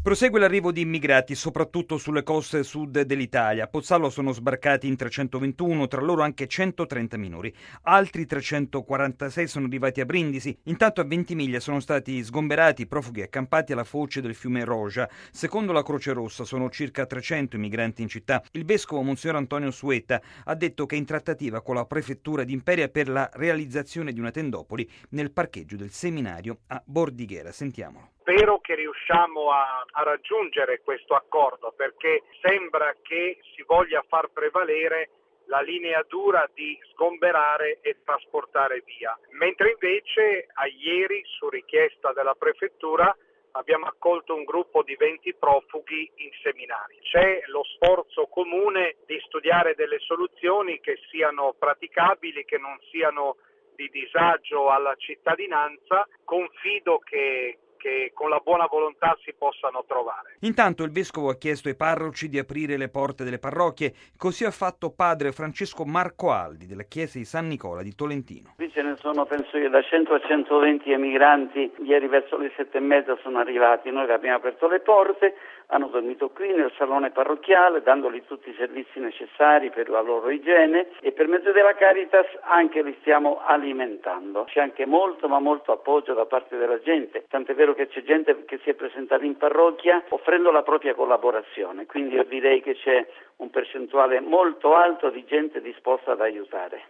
Prosegue l'arrivo di immigrati, soprattutto sulle coste sud dell'Italia. A Pozzallo sono sbarcati in 321, tra loro anche 130 minori. Altri 346 sono arrivati a Brindisi. Intanto a Ventimiglia sono stati sgomberati i profughi accampati alla foce del fiume Roja. Secondo la Croce Rossa sono circa 300 i migranti in città. Il vescovo Monsignor Antonio Sueta ha detto che è in trattativa con la prefettura di Imperia per la realizzazione di una tendopoli nel parcheggio del seminario a Bordighera. Sentiamolo. Spero che riusciamo a raggiungere questo accordo, perché sembra che si voglia far prevalere la linea dura di sgomberare e trasportare via, mentre invece a ieri, su richiesta della prefettura, abbiamo accolto un gruppo di 20 profughi in seminari. C'è lo sforzo comune di studiare delle soluzioni che siano praticabili, che non siano di disagio alla cittadinanza. Confido che con la buona volontà si possano trovare. Intanto il vescovo ha chiesto ai parroci di aprire le porte delle parrocchie, così ha fatto padre Francesco Marco Aldi della chiesa di San Nicola di Tolentino. Qui ce ne sono, penso io, da 100 a 120 emigranti, ieri verso le 7:30 sono arrivati, noi che abbiamo aperto le porte, hanno dormito qui nel salone parrocchiale, dandogli tutti i servizi necessari per la loro igiene e per mezzo della Caritas anche li stiamo alimentando. C'è anche molto appoggio da parte della gente, tant'è vero che c'è gente che si è presentata in parrocchia offrendo la propria collaborazione, quindi io direi che c'è un percentuale molto alto di gente disposta ad aiutare.